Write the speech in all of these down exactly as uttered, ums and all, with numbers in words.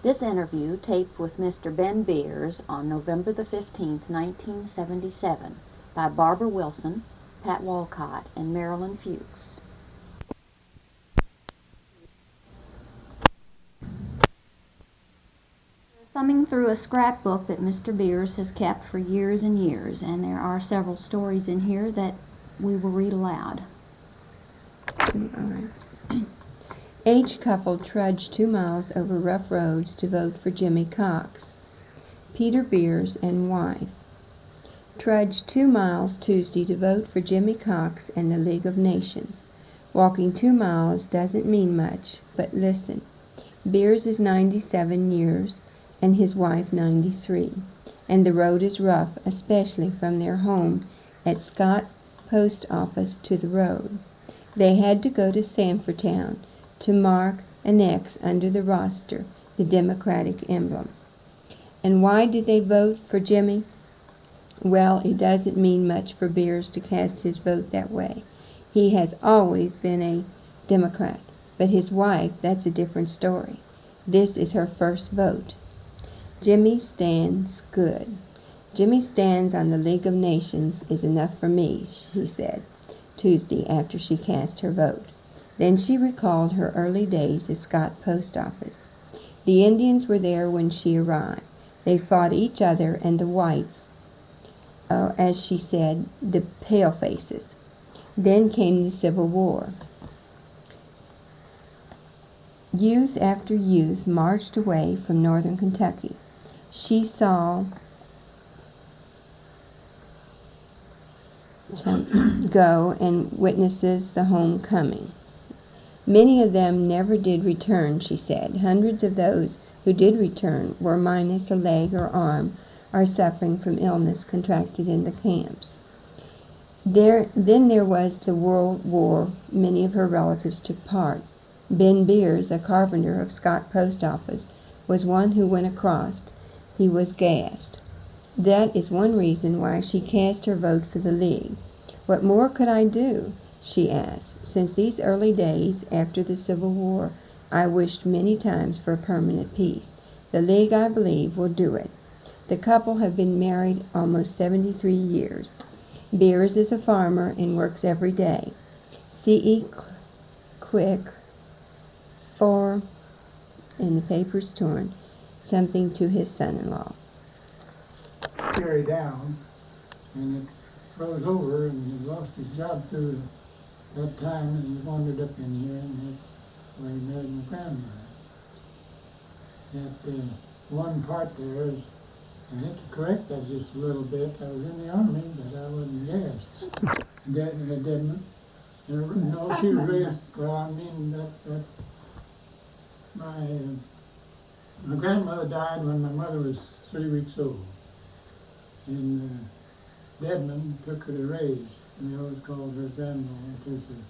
This interview, taped with Mister Ben Beers on November the fifteenth, nineteen seventy-seven, by Barbara Wilson, Pat Walcott, and Marilyn Fuchs. Thumbing through a scrapbook that Mister Beers has kept for years and years, and there are several stories in here that we will read aloud. Aged couple trudged two miles over rough roads to vote for Jimmy Cox. Peter Beers and wife trudged two miles Tuesday to vote for Jimmy Cox and the League of Nations. Walking two miles doesn't mean much, but listen. Beers is ninety-seven years and his wife ninety-three, and the road is rough, especially from their home at Scott Post Office to the road. They had to go to Sanfordtown to mark an X under the roster, the Democratic emblem. And why did they vote for Jimmy? Well, it doesn't mean much for Beers to cast his vote that way. He has always been a Democrat, but his wife, that's a different story. This is her first vote. Jimmy stands good. Jimmy stands on the League of Nations is enough for me, she said Tuesday after she cast her vote. Then she recalled her early days at Scott Post Office. The Indians were there when she arrived. They fought each other and the whites, uh, as she said, the palefaces. Then came the Civil War. Youth after youth marched away from northern Kentucky. She saw to go and witnesses the homecoming. Many of them never did return, she said. Hundreds of those who did return were minus a leg or arm or suffering from illness contracted in the camps. There, then there was the World War. Many of her relatives took part. Ben Beers, a carpenter of Scott Post Office, was one who went across. He was gassed. That is one reason why she cast her vote for the League. What more could I do? She asked. Since these early days after the Civil War, I wished many times for a permanent peace. The League, I believe, will do it. The couple have been married almost seventy-three years. Beers is a farmer and works every day. C E Quick for, and the paper's torn, something to his son-in-law. Carried down, and it froze over, and he lost his job through that time, and he wandered up in here, and that's where he married my grandmother. That uh, one part there is, I have to correct that just a little bit. I was in the Army, but I wasn't gassed. That I didn't. No, she was raised, well, I mean, that, that my, uh, my grandmother died when my mother was three weeks old. And uh, Deadman took her to raise, and they always called her grandma because of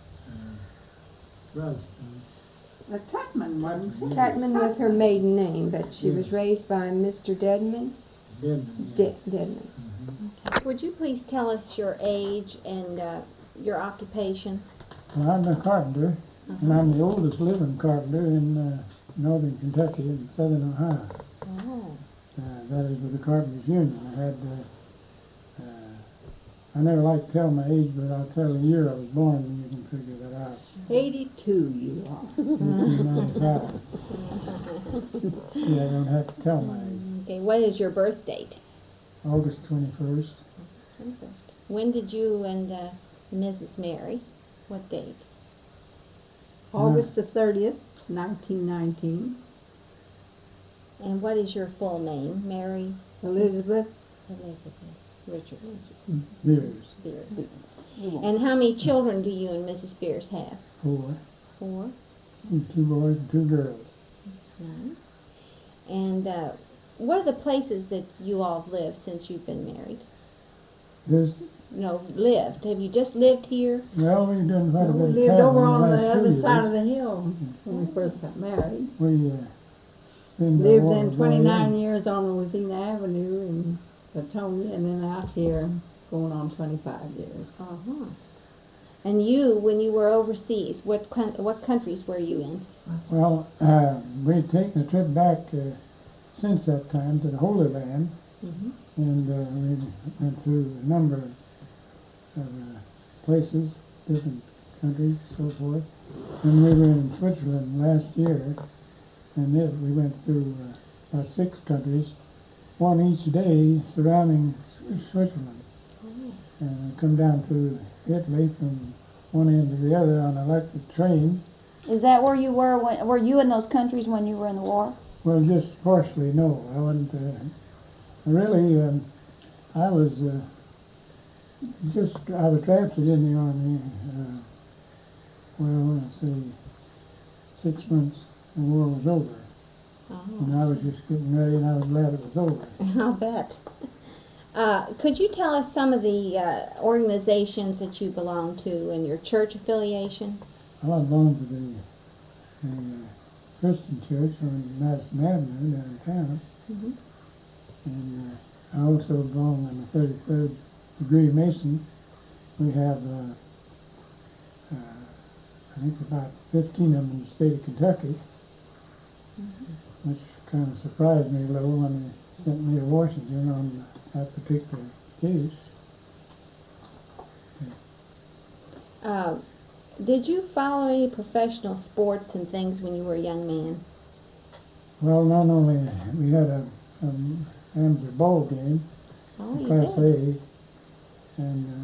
uh, Rust. The Tutman wasn't she? Tutman was her maiden name, but she was raised by Mister Deadman. Deadman, yeah. De- Deadman. Mm-hmm. Would you please tell us your age and uh, your occupation? Well, I'm a carpenter, uh-huh. and I'm the oldest living carpenter in uh, northern Kentucky and southern Ohio. Oh. Uh, that is with the Carpenters Union. I had, uh, uh, I never like to tell my age, but I'll tell the year I was born and you can figure that out. eighty-two you are. eighteen ninety-five. See, I don't have to tell my age. Okay, what is your birth date? August twenty-first. When did you and uh, Missus marry? What date? August the thirtieth, nineteen nineteen. And what is your full name? Mary Elizabeth Elizabeth Richard Beers. Beers. And how many children do you and Missus Beers have? Four. Four. Two boys and two girls. That's nice. And uh, what are the places that you all have lived since you've been married? This, No, lived. Have you just lived here? well, we've done quite a We bit of lived traveling over on the the last two other years. side of the hill when we first got married. We uh, been by Lived water then by twenty-nine then. years on Louisiana Avenue in Latonia, and then out here going on twenty-five years. Uh-huh. And you, when you were overseas, what coun- what countries were you in? Well, uh, we'd taken a trip back uh, since that time to the Holy Land, Mm-hmm. and uh, we went through a number of uh, places, different countries, so forth. And we were in Switzerland last year, and it, we went through uh, about six countries, one each day surrounding Swi- Switzerland. And I come down through Italy from one end to the other on an electric train. Is that where you were? When, were you in those countries when you were in the war? Well, just partially, no. I wasn't. Uh, really, um, I was uh, just. I was drafted in the army. Uh, well, let's see, six months. The war was over, Oh, and I was just getting ready, and I was glad it was over. I'll bet. Uh, could you tell us some of the uh, organizations that you belong to and your church affiliation? I belonged to the, the uh, Christian church on Madison Avenue downtown, Mm-hmm. and uh, I also belong on the thirty-third degree Mason. We have, uh, uh, I think, about fifteen of them in the state of Kentucky, Mm-hmm. which kind of surprised me a little when they sent me to Washington on that particular case. Uh, did you follow any professional sports and things when you were a young man? Well, not only we had a, a amateur ball game, Oh, you Class did. A, and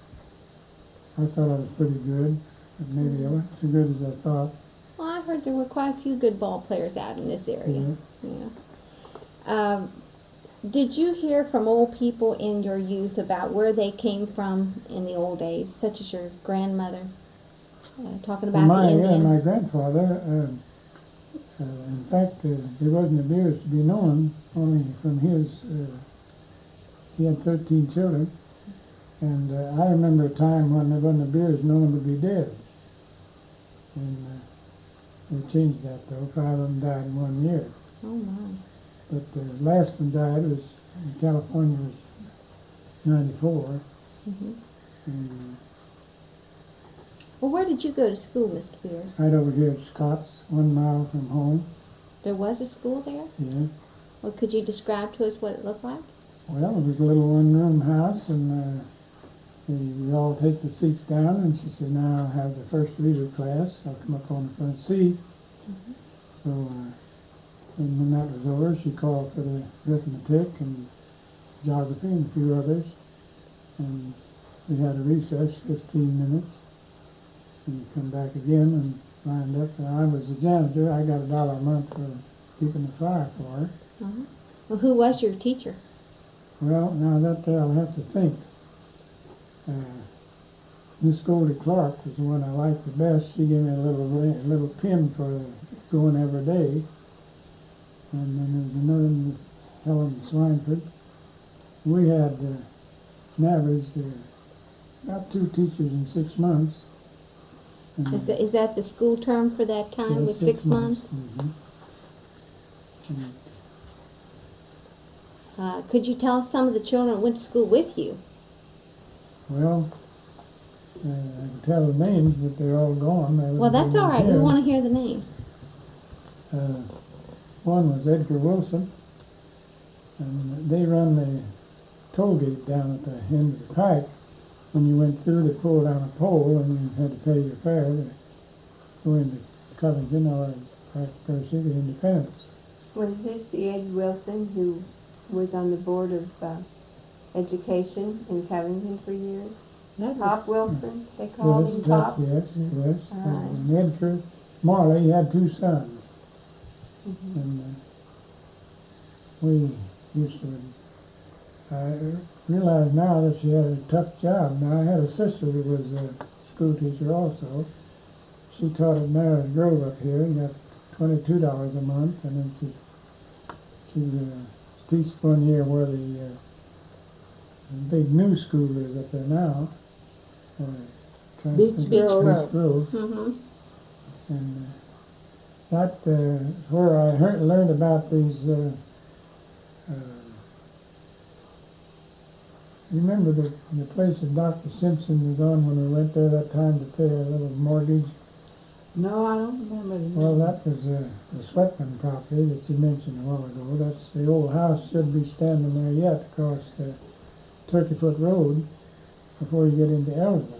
uh, I thought I was pretty good, but maybe I wasn't so good as I thought. Well, I heard there were quite a few good ball players out in this area. Yeah. Yeah. Um, did you hear from old people in your youth about where they came from in the old days, such as your grandmother, uh, talking about my, the yeah, Indians? my grandfather, uh, uh, in fact, uh, he wasn't abused to be known, only from his, uh, he had thirteen children, and uh, I remember a time when they wasn't abused, none of them would be dead. And uh, they changed that though, five of them died in one year. Oh, my. But the last one died was in California, was ninety-four. Mm-hmm. And Well, where did you go to school, Mister Beers? right over here at Scott's, one mile from home. There was a school there? Yeah. Well, could you describe to us what it looked like? Well, it was a little one-room house, and uh, we we all take the seats down, and she said, now I'll have the first reader class. I'll come up on the front seat. Mm-hmm. So, uh, and when that was over, she called for the arithmetic and geography and a few others. And we had a recess, fifteen minutes, and come back again and lined up. And I was a janitor. I got a dollar a month for keeping the fire for her. Uh-huh. Well, who was your teacher? Well, now that uh, I'll have to think. Uh, Miss Goldie Clark was the one I liked the best. She gave me a little ra- a little pin for going every day. And then there was another Miss Helen Swineford. We had uh, an average uh, about two teachers in six months. And, Is that, is that the school term for that time, yeah, was six months? Mhm. And Uh, could you tell us some of the children that went to school with you? Well, uh, I can tell the names, but they're all gone. They Well, wouldn't that's be all right. We here. want to hear the names. Uh, one was Edgar Wilson, and they run the toll gate down at the end of the pike. When you went through, they pulled on a pole, and you had to pay your fare to go into Covington or Park City Independence. Was this the Ed Wilson who was on the board of uh, education in Covington for years? That Pop was, Wilson, they called Yes, him that's- Pop? Yes, yes. Right. And Edgar Marley, he had two sons. Mhm. And uh, we used to, I realize now that she had a tough job. Now, I had a sister who was a school teacher also. She taught at Maris Grove up here and got twenty-two dollars a month, and then she, she uh, teach one year where the, uh, the big new school is up there now. Uh, trying to Beach think- Grove. Beach Grove. Mm-hmm. And uh, that uh, where I heard, learned about these uh, uh, You remember the, the place that Doctor Simpson was on when we went there that time to pay a little mortgage? No, I don't remember the name. Well, that was uh, the Sweatman property that you mentioned a while ago. That's the old house should be standing there yet across the Turkeyfoot Road before you get into Ellsworth.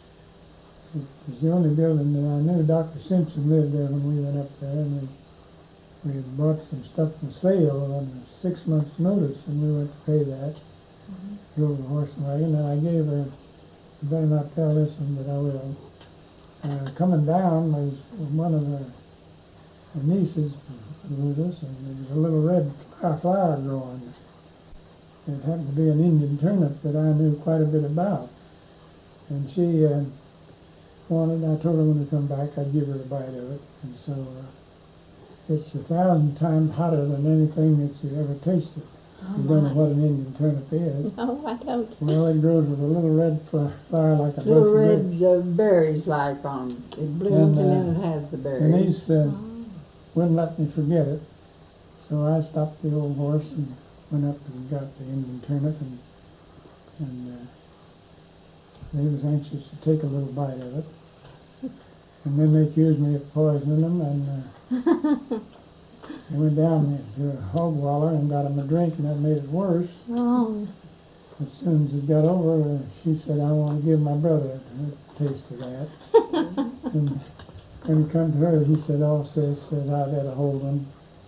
It was the only building that I knew. Doctor Simpson lived there when we went up there, and we, we had bought some stuff for sale on a six months' notice, and we went to pay that. Mm-hmm. Drove the horse wagon, and I gave her, I better not tell this one, but I will. Uh, coming down was one of the, the nieces with us, and there was a little red flower growing. It happened to be an Indian turnip that I knew quite a bit about. And she uh, wanted, I told her when we come back I'd give her a bite of it. And so uh, it's a thousand times hotter than anything that you ever tasted. Oh, you don't know my. what an Indian turnip is. No, I don't. Well, it grows with a little red flower like a Little bunch of red uh, berries like on it. It blooms And, and, uh, then it has the berries. And these uh, Oh. wouldn't let me forget it. So I stopped the old horse and went up and got the Indian turnip, and and uh, they was anxious to take a little bite of it. And then they accused me of poisoning them, and uh, they went down to a hog waller and got them a drink, and that made it worse. Oh. As soon as it got over, uh, she said, I want to give my brother a taste of that. And when he come to her, he said, oh, sis, said, I had a hold him.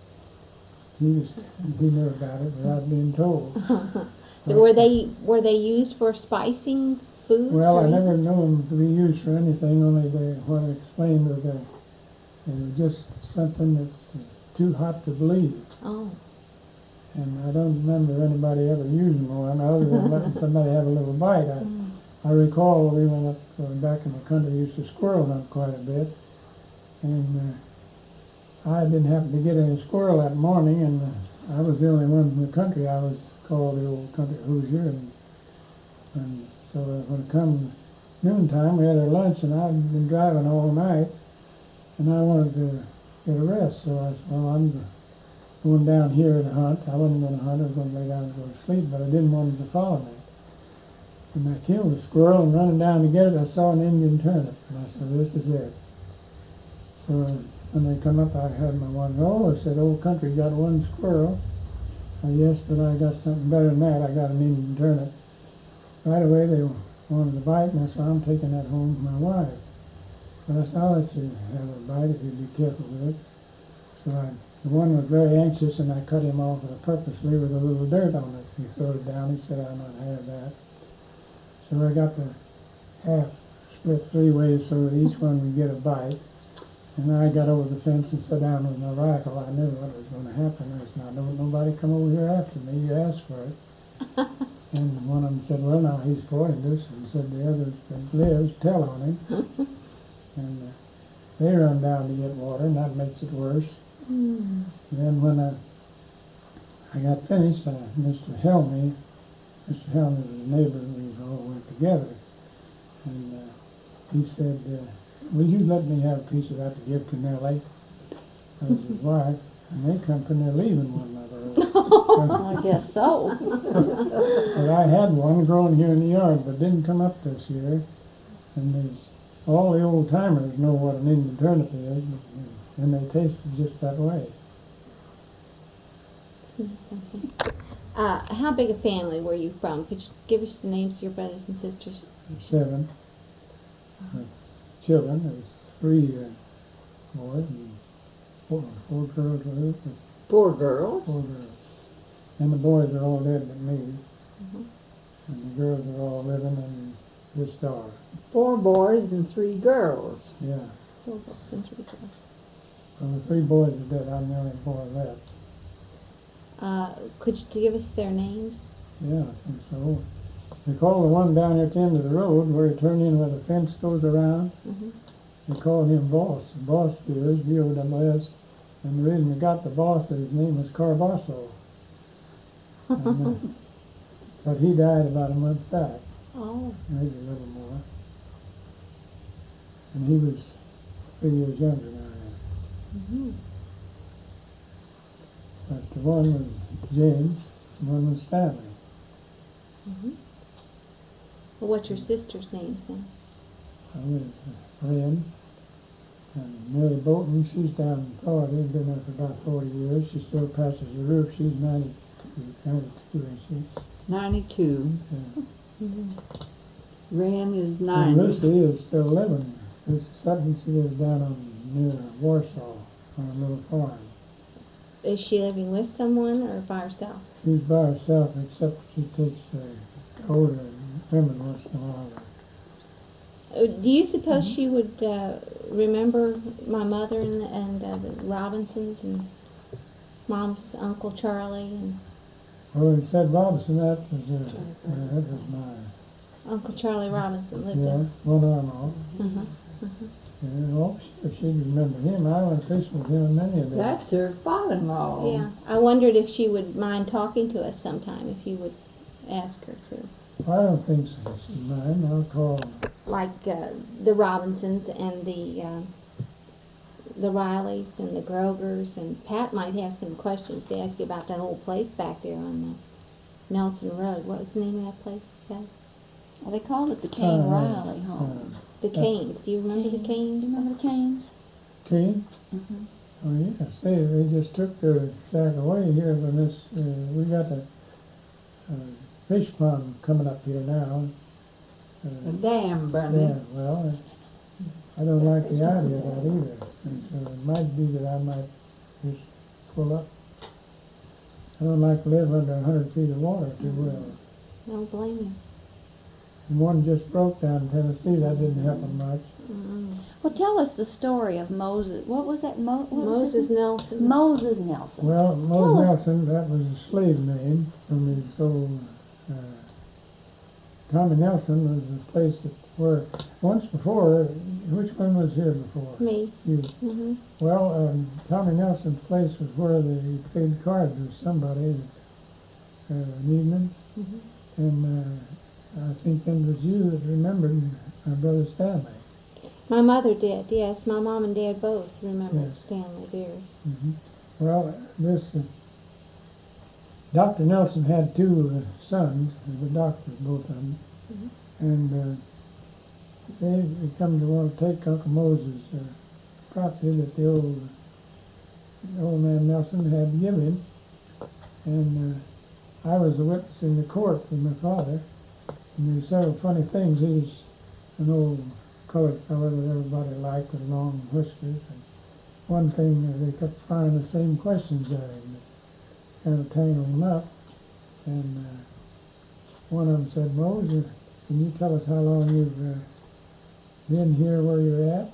He was, he knew about it without being told. Were they were they used for spicing foods? Well, or I anything? never knew them to be used for anything, only they, what I explained was that they were just something that's too hot to believe. Oh. And I don't remember anybody ever using one other than letting somebody have a little bite. I, Mm. I recall we went up uh, back in the country, used to squirrel hunt quite a bit, and uh, I didn't happen to get any squirrel that morning, and uh, I was the only one from the country. I was called the old country Hoosier, and, and so uh, when it come noontime, we had our lunch, and I'd been driving all night, and I wanted to get a rest, so I said, well, I'm going down here to hunt. I wasn't going to hunt, I was going to lay down and go to sleep, but I didn't want them to follow me. And I killed a squirrel, and running down to get it, I saw an Indian turnip, and I said, this is it. So when they come up, I had my one, oh, I said, old country got one squirrel. Uh, yes, but I got something better than that. I got an Indian turnip. Right away, they wanted to bite, and I said, I'm taking that home to my wife. But I said, I'll let you have a bite if you be careful with it. So I, the one was very anxious, and I cut him off purposely with a little dirt on it. He threw it down. He said, I'll not have that. So I got the half split three ways so that each one would get a bite. And I got over the fence and sat down with my rifle. I knew what was going to happen. I said, now, don't nobody come over here after me. You asked for it. And one of them said, well, now he's poisonous. And said the other that lives, tell on him. And uh, they run down to get water, and that makes it worse. Mm. And then when I, I got finished, uh, Mister Helmy, Mister Helmy was a neighbor, we all went together. And uh, he said, uh, will you let me have a piece of that to give to Nellie? That was his wife. And they come from there leaving one another. I guess so. But I had one growing here in the yard, but didn't come up this year. And there's, all the old timers know what an Indian turnip is, and they taste it just that way. Uh, how big a family were you from? Could you give us the names of your brothers and sisters? Seven uh, children. There was three uh, boys and four, four girls with us. Four girls. Four girls. And the boys are all dead but me. Mm-hmm. And the girls are all living in this star. Four boys and three girls. Yeah. Four girls and three girls. Well, the three boys are dead. I'm the only boy left. Uh, could you give us their names? Yeah, I think so. They call the one down at the end of the road where you turn in where the fence goes around. Mm-hmm. They call him Boss. Boss Beers, B O W S. And the reason we got the boss is his name was Carbasso. And, uh, but he died about a month back, Oh. maybe a little more. And he was three years younger than I am. Mm-hmm. But the one was James, the one was Stanley. Mm-hmm. Well, what's your sister's names then? I was a friend. And Mary Bolton, she's down in Florida, been there for about forty years. She still passes the roof. She's ninety-two, ninety-two, isn't she? Ninety-two. Yeah. Mm-hmm. Ren is And ninety. Lucy is still living there. Lucy Sutton, she lives down on near Warsaw on a little farm. Is she living with someone or by herself? She's by herself, except she takes uh, older women once in a while. Uh, Do you suppose Mm-hmm. she would uh, remember my mother and, and uh, the Robinsons and Mom's Uncle Charlie and Well, when you said Robinson, that was, uh, uh, that was my, Uncle Charlie Robinson lived yeah, in? one arm off. Uh-huh. Yeah, well, sure, she'd remember him. I went fishing with him many a day. That's her father-in-law. Yeah, I wondered if she would mind talking to us sometime, if you would ask her to. I don't think so. She's mine. I'll call her. Like uh, the Robinsons and the uh, the Rileys and the Grogers, and Pat might have some questions to ask you about that old place back there on uh, Nelson Road. What was the name of that place, Pat? Well, they called it the Kane Uh, Riley home. Uh, The Canes. Do you remember the Do Canes? you remember the Canes? Kane? Mm-hmm. Oh, yeah. Say, they just took their shack away here when this, uh, we got a uh, fish pond coming up here now. A Uh, dam bunny. yeah, well, I don't like the idea of that either. And so it might be that I might just pull up. I don't like to live under a hundred feet of water too well. Don't blame you. And one just broke down in Tennessee. That didn't happen much. Mm. Well, tell us the story of Moses. What was that? Mo- what was Moses it? Nelson. Moses Nelson. Well, Tell Moses us. Nelson, that was a slave name from his old, uh, Tommy Nelson was a place that where, once before, which one was here before? Me. You. Mm-hmm. Well, um, Tommy Nelson's place was where they played cards with somebody uh, an evening, Mhm. and uh, I think it was you that remembered my brother Stanley. My mother did, yes. My mom and dad both remember Yes. Stanley Beers. hmm Well, this uh, Doctor Nelson had two uh, sons, the doctors, both of them, Mhm. and uh, they they come to want to take Uncle Moses' uh, property that the old the old man Nelson had given him, and uh, I was a witness in the court with my father, and there were several funny things. He was an old colored fellow that everybody liked with long whiskers. And one thing, uh, they kept firing the same questions at him, kind of tangled him up. And uh, one of them said, Moses, can you tell us how long you've uh, been here where you're at?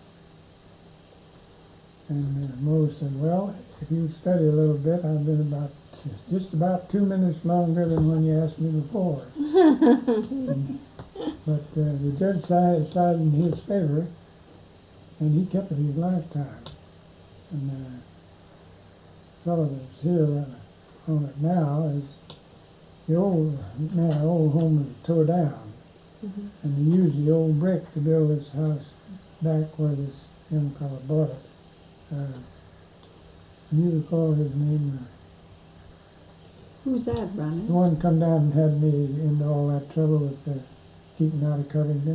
And uh, Moses said, well, if you study a little bit, I've been about just about two minutes longer than when you asked me before. And, but uh, the judge sided, sided in his favor, and he kept it his lifetime. And the uh, fellow that's here uh, on it now is the old man, old home was tore down, Mhm. and they used the old brick to build this house back where this young fellow bought it. Uh, you recall his name? Uh, Who's that, Bunny? the one come down and had me into all that trouble with the keeping out of Covington.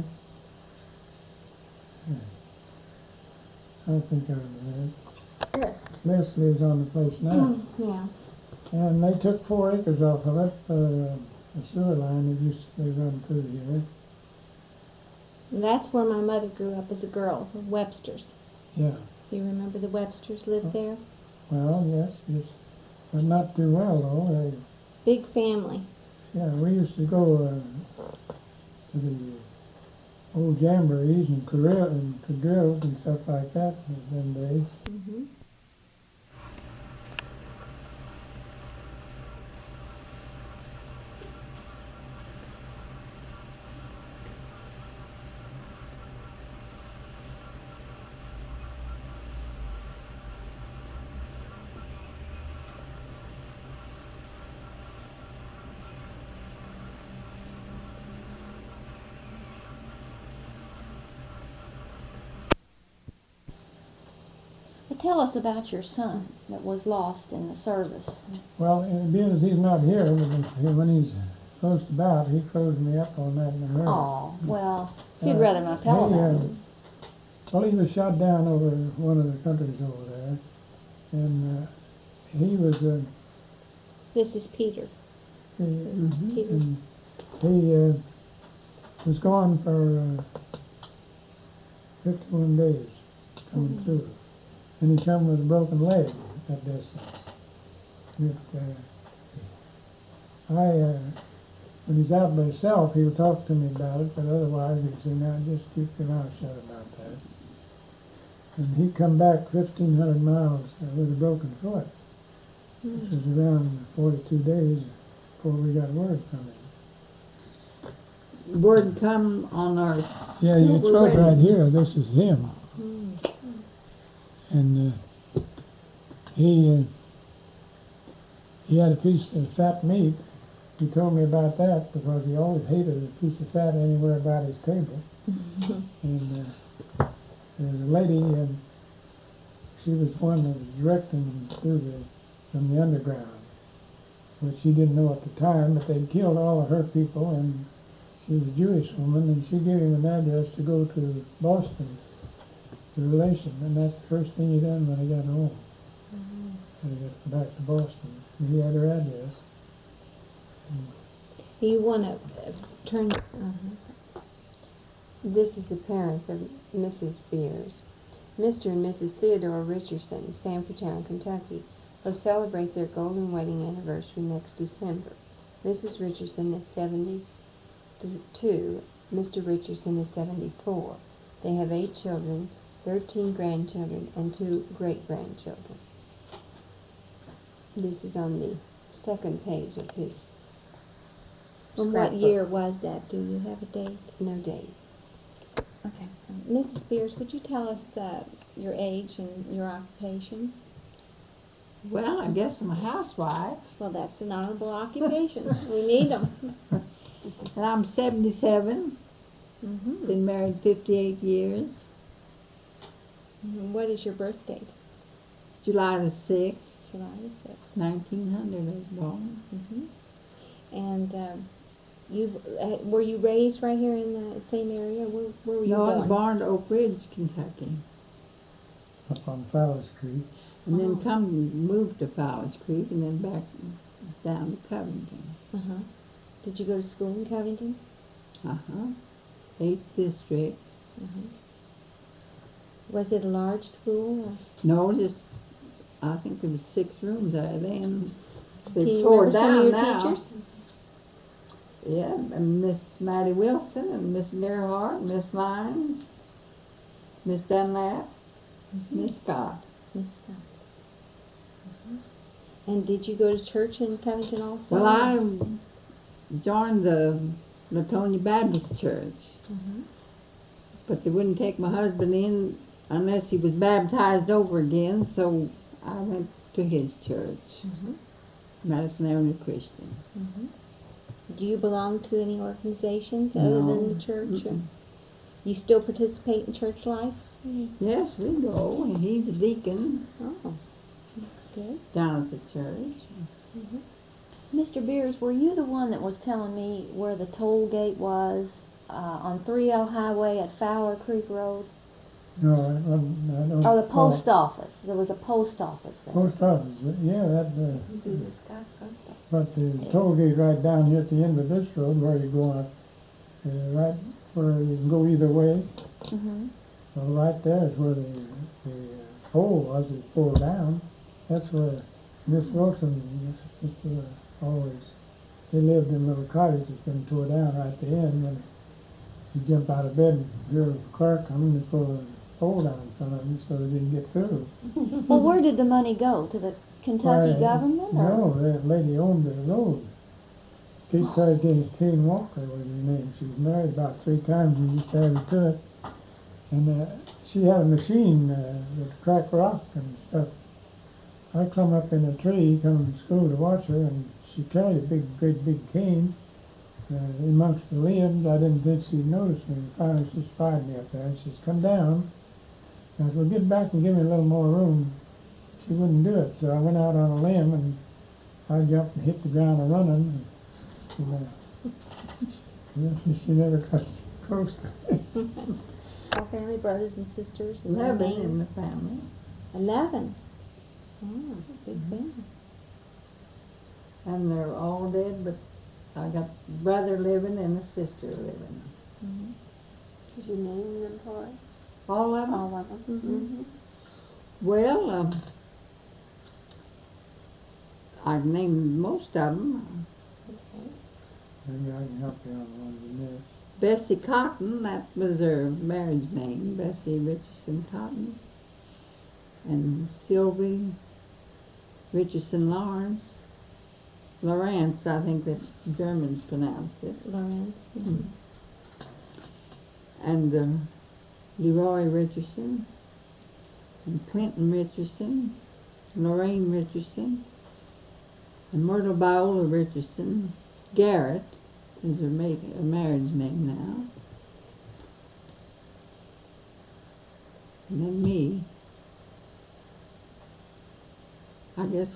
Yeah. I think I remember it. Yes. Les lives on the place now. Yeah. And they took four acres off of it for uh, a sewer line that used to run through here. And that's where my mother grew up as a girl, the Websters. Yeah. You remember the Websters lived there? Well, yes, yes. But not too well, though. Big family. They, yeah, we used to go uh, to the old jamborees and quadrilles and, quadrilles and stuff like that in them days. Mm-hmm. Well, tell us about your son that was lost in the service. Well, and being as he's not here, when he's closed about. He closed me up on that in a hurry. Oh, well, if you'd Uh, rather not tell he, about uh, it. Well, he was shot down over one of the countries over there, and uh, he was uh, This is Peter. he, Peter. and he uh, was gone for uh, fifty-one days coming Mhm. through, and he come with a broken leg at this. It, uh, I, uh, when he's out by himself, he'll talk to me about it, but otherwise he'd say, "Now just keep your mouth shut about that." And he come back fifteen hundred miles uh, with a broken foot, which was around forty-two days before we got word from him. Word come on our, Yeah, you We're throw it ready. right here. This is him, Mm. and uh, he uh, he had a piece of fat meat. He told me about that because he always hated a piece of fat anywhere about his table. And uh, there's a lady, and she was one that was directing him through the from the underground, which he didn't know at the time, but they'd killed all of her people, and she was a Jewish woman, and she gave him an address to go to Boston, the relation, and that's the first thing he done when he got home. When he got back to Boston, and he had her address. You want to turn. Uh-huh. This is the parents of Missus Beers. Mister and Missus Theodore Richardson, Sanfordtown, Kentucky, will celebrate their golden wedding anniversary next December. Missus Richardson is seventy-two. Mister Richardson is seventy-four. They have eight children, thirteen grandchildren, and two great-grandchildren. This is on the second page of his From what scrapbook. year was that? Do you have a date? No date. Okay. Missus Spears, would you tell us uh, your age and your occupation? well, I guess I'm a housewife, Well, that's an honorable occupation. We need them. and I'm seventy-seven, Mm-hmm. been married fifty-eight years, What is your birth date? July the sixth, July the sixth. nineteen hundred I was born. Mm-hmm. And um, you've uh, were you raised right here in the same area? Where, where were you No, I born? was born to Oak Ridge, Kentucky, Up on Fowler Street. and then Oh. come, moved to Fowler's Creek, and then back down to Covington. Uh-huh. Did you go to school in Covington? Uh-huh, eighth district. Uh-huh. Was it a large school? Or? No, just, I think there was six rooms there then. They Can you tore remember some of your down now. teachers? Yeah, and Miss Mattie Wilson, and Miss Gerhardt, Miss Lyons, Miss Dunlap, Miss Scott. Miss Scott. Uh-huh. And did you go to church in Covington also? Well, I joined the Latonia Baptist Church, Uh-huh. but they wouldn't take my husband in unless he was baptized over again, so I went to his church, Uh-huh. Madison Avenue Christian. Uh-huh. Do you belong to any organizations other than No. the church? Or Mm-mm. you still participate in church life? Yes, we go, and he's a deacon Oh, that's good. down at the church. Mister Beers, were you the one that was telling me where the toll gate was uh, on three L Highway at Fowler Creek Road? No, I, wasn't- I don't. Or the recall. post office? There was a post office there. Post office, yeah, that, uh, The Scott post office. but the toll gate right down here at the end of this road where you're going up, uh, right where you can go either way. Mm-hmm. Well, right there is where the, the uh, pole was, it pulled down. That's where Miss Wilson used to uh, always, they lived in a little cottage that's been tore down right at the end. When you jump out of bed and hear a car coming, they pull the pole down in front of them so they didn't get through. Well, where did the money go? To the Kentucky Why, government? Or? No, that lady owned the road. Kate Kane, Kane Walker was her name. She was married about three times and just added to it. And uh, she had a machine uh, that cracked rock and stuff. I come up in a tree, come to school to watch her, and she carried a big, great big cane uh, amongst the limbs. I didn't think she'd notice me. Finally, she spied me up there, and she said, "Come down." And I said, "Well, get back and give me a little more room." She wouldn't do it, so I went out on a limb, and I jumped and hit the ground a running. And, uh, She, she never got close to it. All family, brothers and sisters. and Eleven names. in the family. Eleven. Oh, big family. And they're all dead, but I got a brother living and a sister living. Mm-hmm. Could you name them for us? All of them? All of them? Mm-hmm. Well, um, I've named most of them. Okay. Maybe I can help you on one of the lists. Bessie Cotton, that was her marriage name, Bessie Richardson Cotton. And Sylvie Richardson Lawrence. Lawrence, I think the Germans pronounced it. Lorenz. Mm. And uh, Leroy Richardson, and Clinton Richardson, Lorraine Richardson, and Myrtle Viola Richardson. Garrett is her, ma- her marriage name now. And then me. I guess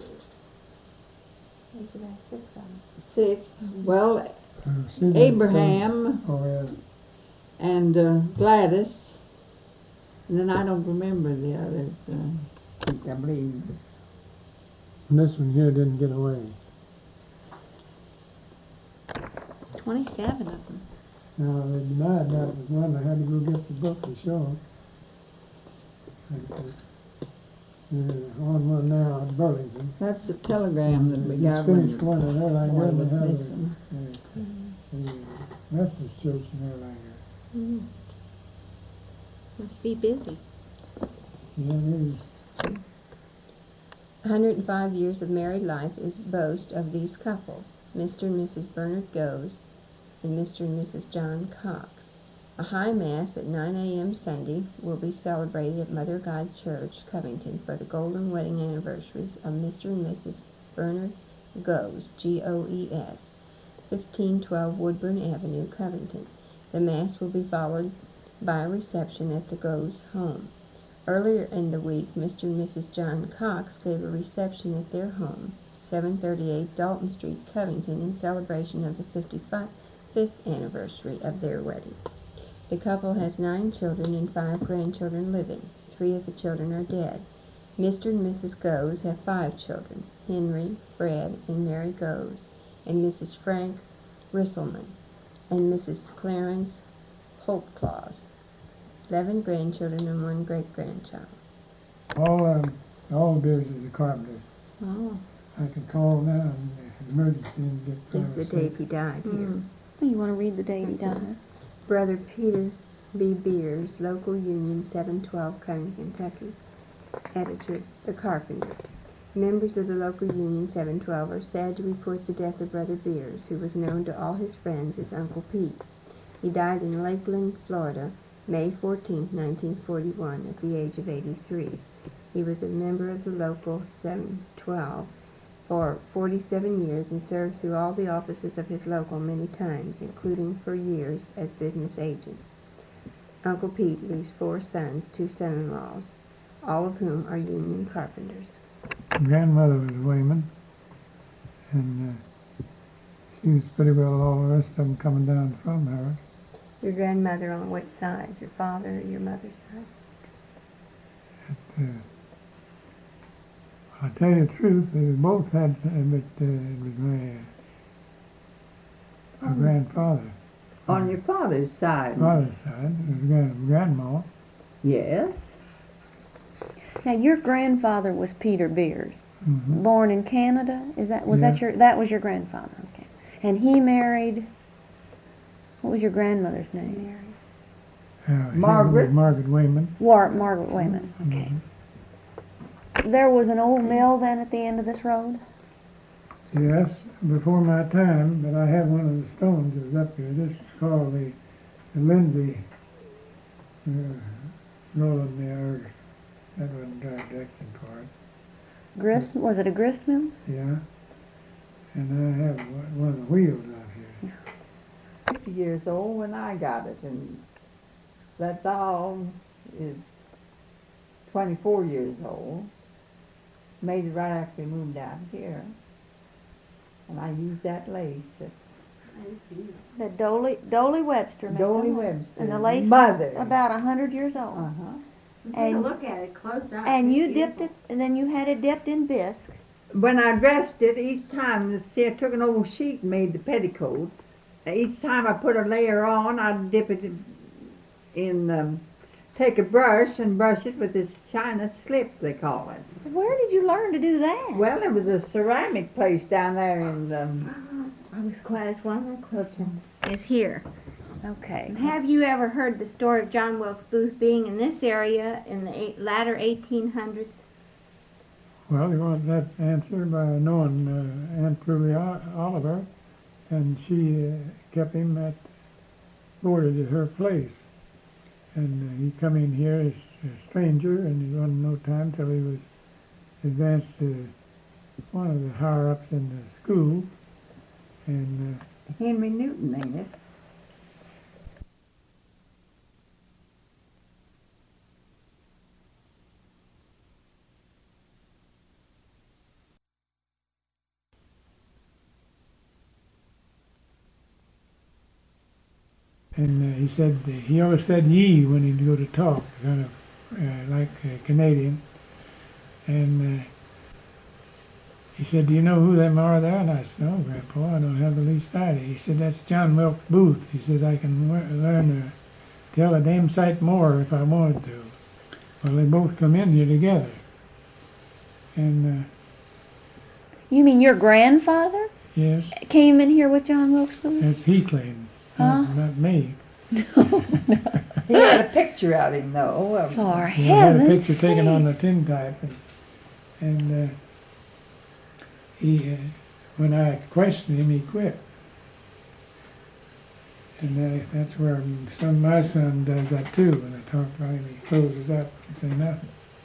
Those are about six of them. six. Well, Uh, she did Abraham say- Oh, yeah. and uh, Gladys, and then I don't remember the others. Uh, I think I believe it's And this one here didn't get away. Twenty-seven of them. Now, they denied that was one. I had to go get the book to show them. And, uh, There's on one now at Burlington. that's the telegram that we Just got finished when one at Erlanger. one and was they have missing. the, the, the Methodist Church in Erlanger. Mm-hmm. Must be busy. Yeah, it is. one hundred five years of married life is the boast of these couples, Mister and Missus Bernard Goes and Mister and Missus John Cox. A high mass at nine a.m. Sunday will be celebrated at Mother God Church, Covington, for the golden wedding anniversaries of Mister and Missus Bernard Goes, G O E S, fifteen twelve Woodburn Avenue, Covington. The mass will be followed by a reception at the Goes home. Earlier in the week, Mister and Missus John Cox gave a reception at their home, seven thirty-eight Dalton Street, Covington, in celebration of the fifty-fifth anniversary of their wedding. The couple has nine children and five grandchildren living. Three of the children are dead. Mister and Missus Goes have five children, Henry, Fred, and Mary Goes, and Missus Frank Risselman, and Missus Clarence Holtclaws. Eleven grandchildren and one great-grandchild. All, um, all the Beers is a carpenter. Oh. I can call now and if an emergency and get This is five the or date six. he died here. Mm. You want to read the date he died? Brother Peter B. Beers, Local Union, seven twelve Covington, Kentucky. Editor, The Carpenter. Members of the Local Union seven twelve are sad to report the death of Brother Beers, who was known to all his friends as Uncle Pete. He died in Lakeland, Florida, May fourteenth, nineteen forty-one, at the age of eighty-three. He was a member of the Local seven twelve for forty-seven years and served through all the offices of his local many times, including for years as business agent. Uncle Pete leaves four sons, two son-in-laws, all of whom are union carpenters. Grandmother was Wayman, and uh, she was pretty well all the rest of them coming down from her. Your grandmother on which side? Your father or your mother's side? Uh, I'll tell you the truth, they both had, uh, but uh, it was my, uh, my grandfather. on your father's side. Father's side, it was grand, grandma. Yes. Now, your grandfather was Peter Beers, Mm-hmm. born in Canada. Is that was that Yeah. your that was your grandfather? Okay, and he married. What was your grandmother's name? Uh, she Margaret. was Margaret Wayman. War Margaret Wayman. Okay. Mhm. There was an old mill then at the end of this road. Yes, before my time, but I have one of the stones that was up here. This is called the, the Lindsay uh, rolling mill. That wasn't dry direction part. Grist was it a grist mill? Yeah. And I have one one of the wheels out here. fifty years old when I got it, and that doll is twenty-four years old. Made it right after we moved out here. And I used that lace that The Dolly, Dolly Webster made Dolly them. Webster. And the lace is Mother. about a hundred years old. Uh-huh. And, look at it close up. and you dipped it, and then you had it dipped in bisque. When I dressed it, each time, see, I took an old sheet and made the petticoats. Each time I put a layer on, I'd dip it in, in um, take a brush and brush it with this china slip, they call it. Where did you learn to do that? Well, there was a ceramic place down there in, um, I was glad it's one of my questions. Is here. Okay. Have you ever heard the story of John Wilkes Booth being in this area in the eight, latter eighteen hundreds? Well, you want that answer by knowing uh, Aunt Prudy O- Oliver, and she uh, kept him at boarded at her place. And uh, he come in here as a stranger, and he wasn't no time till he was advanced to one of the higher ups in the school. And uh, Henry Newton, ain't it? and uh, he said he always said "ye" when he'd go to talk, kind of uh, like a Canadian. And uh, he said, "Do you know who them are there?" And I said, "No, Grandpa, I don't have the least idea." He said, "That's John Wilkes Booth." He says, "I can w- learn to tell a damn sight more if I wanted to." Well, they both come in here together. And uh, You mean your grandfather yes, came in here with John Wilkes Booth? that's he claimed, not, Huh? not me. He had a picture of him, though. Um, For I had a heaven's picture taken on the sake. tintype, and, and uh, he, uh, when I questioned him, he quit. And uh, that's where some my son does that too. When I talk to him, he closes up and say nothing.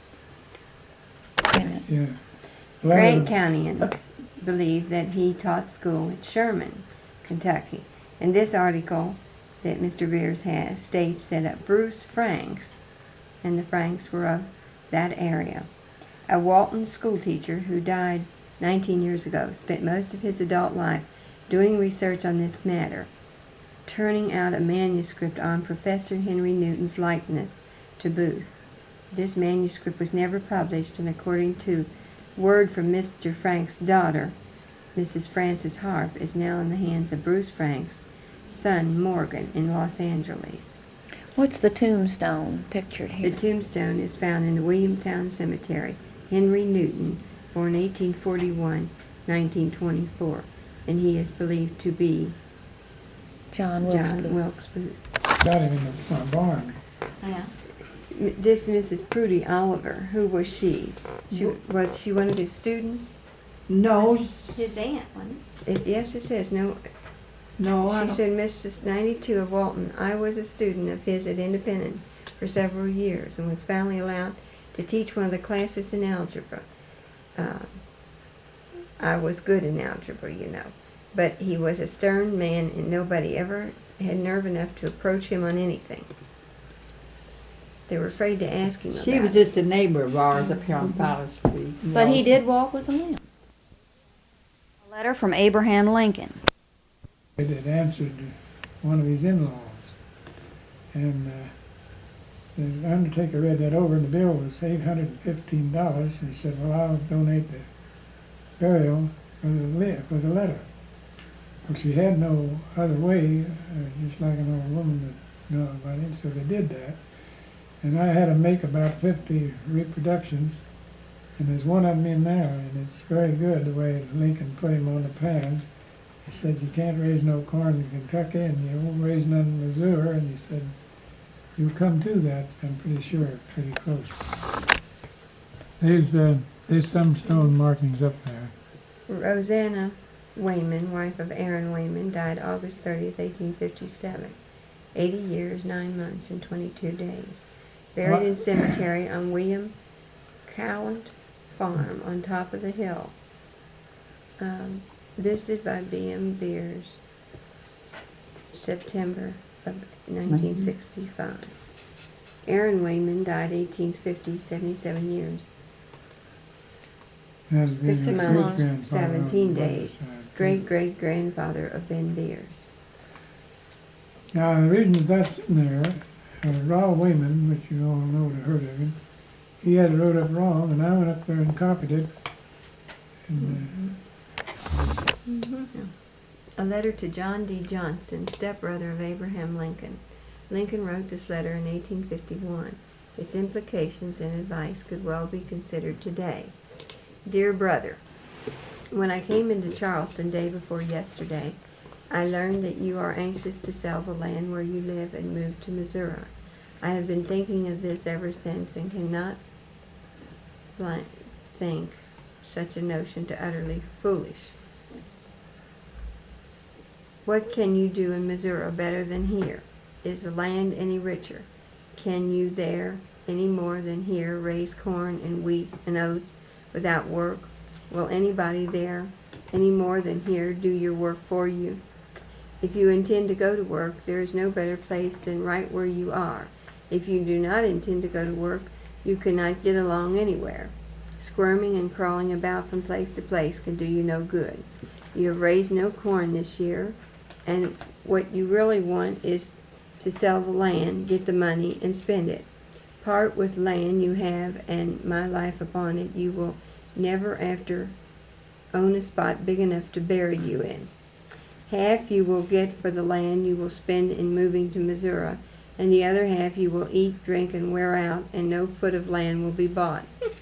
Yeah. A lot Grant of- Countyans believe that he taught school at Sherman, Kentucky. And this article that Mister Beers has states that uh, Bruce Franks, and the Franks were of that area, a Walton schoolteacher who died nineteen years ago, spent most of his adult life doing research on this matter, turning out a manuscript on Professor Henry Newton's likeness to Booth. This manuscript was never published, and according to word from Mister Frank's daughter, Missus Frances Harp, is now in the hands of Bruce Frank's son, Morgan, in Los Angeles. What's the tombstone pictured The here? tombstone is found in the Williamstown Cemetery. Henry Newton, born eighteen forty-one, nineteen twenty-four, and he is believed to be John Wilkes John Booth. Wilkes Booth. got him in the front barn. Yeah. M- This Missus Prudy Oliver, who was she? She was she one of his students? no, His aunt, wasn't It, yes, it says no. no, I She don't. said, Missus ninety-two of Walton. I was a student of his at Independence for several years, and was finally allowed to teach one of the classes in algebra. Uh, I was good in algebra, you know, but he was a stern man, and nobody ever had nerve enough to approach him on anything. They were afraid to ask him She about was it. just a neighbor of ours up here on Palace Street. But he did walk with a limp. A letter from Abraham Lincoln. It had answered one of his in-laws. And uh, the undertaker read that over, and the bill was eight hundred fifteen dollars. And he said, "Well, I'll donate the burial for the, li- for the letter." Well, she had no other way, uh, just like an old woman that knew about it, so they did that. And I had to make about fifty reproductions, and there's one of them in there, and it's very good the way Lincoln put him on the plans. He said, "You can't raise no corn in Kentucky, and you won't raise none in Missouri," and he said, "You'll come to that, I'm pretty sure, pretty close." There's, uh, there's some stone markings up there. Rosanna Wayman, wife of Aaron Wayman, died August thirtieth, eighteen fifty-seven. eighty years, nine months, and twenty-two days. Buried in cemetery on William Calland Farm on top of the hill. Um, visited by B M Beers, September of nineteen sixty-five. Aaron Wayman died eighteen fifty, seventy-seven years. That'd be Six his months, great-grandfather on seventeen the days. mother's side. Great-great-grandfather of Ben Beers. Now, the reason that's in there, uh, Raul Wayman, which you all know to heard of him, he had it wrote up wrong, and I went up there and copied it. And, A letter to John D. Johnston, stepbrother of Abraham Lincoln. Lincoln wrote this letter in eighteen fifty-one. Its implications and advice could well be considered today. Dear brother, when I came into Charleston day before yesterday, I learned that you are anxious to sell the land where you live and move to Missouri. I have been thinking of this ever since and cannot blank think such a notion to utterly foolish. What can you do in Missouri better than here? Is the land any richer? Can you there, any more than here, raise corn and wheat and oats without work? Will anybody there, any more than here, do your work for you? If you intend to go to work, there is no better place than right where you are. If you do not intend to go to work, you cannot get along anywhere. Squirming and crawling about from place to place can do you no good. You have raised no corn this year, and what you really want is to sell the land, get the money, and spend it. Part with land you have and my life upon it, you will never after own a spot big enough to bury you in. Half you will get for the land you will spend in moving to Missouri, and the other half you will eat, drink, and wear out, and no foot of land will be bought.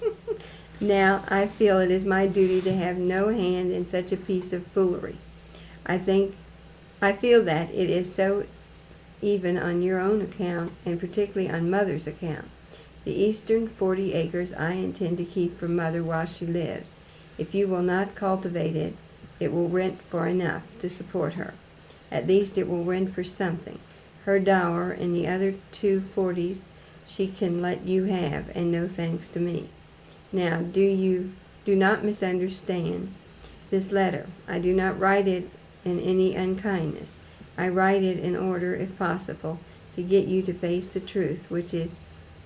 Now I feel it is my duty to have no hand in such a piece of foolery. I think I feel that it is so even on your own account, and particularly on Mother's account. The eastern forty acres I intend to keep for Mother while she lives. If you will not cultivate it, it will rent for enough to support her. At least it will rent for something. Her dower and the other two forties she can let you have, and no thanks to me. Now, do you do not misunderstand this letter. I do not write it in any unkindness. I write it in order, if possible, to get you to face the truth, which is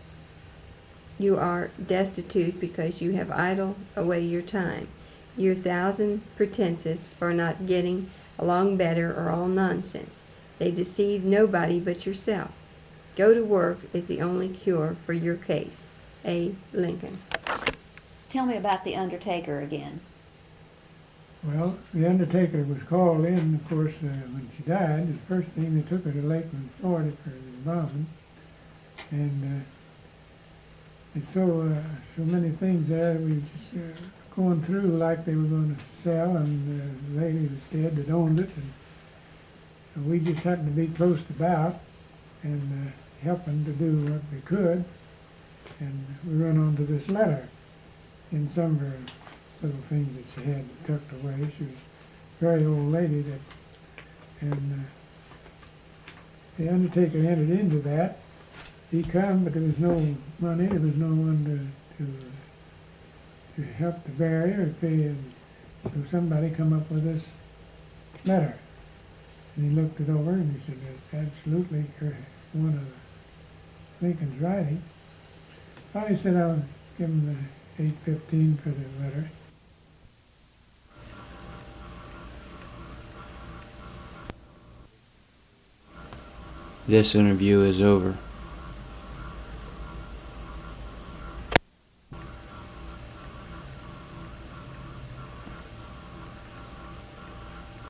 you are destitute because you have idled away your time. Your thousand pretenses for not getting along better are all nonsense. They deceive nobody but yourself. Go to work is the only cure for your case. A. Lincoln. Tell me about the undertaker again. well, the undertaker was called in, of course, uh, when she died. The first thing, they took her to Lakeland, Florida for the embalming. And uh, it's so, uh, so many things there we were just uh, going through like they were going to sell, and uh, the lady was dead that owned it. And we just happened to be close about and uh, helping to do what we could. And we run onto this letter in some of her little things that she had tucked away. She was a very old lady that, and uh, the undertaker entered into that. He come, but there was no money. There was no one to to, to help the barrier or pay him. So somebody come up with this letter, and he looked it over and he said, "That's absolutely her, one of Lincoln's writing." Finally said, "I'll give him the eight fifteen for the letter." This interview is over.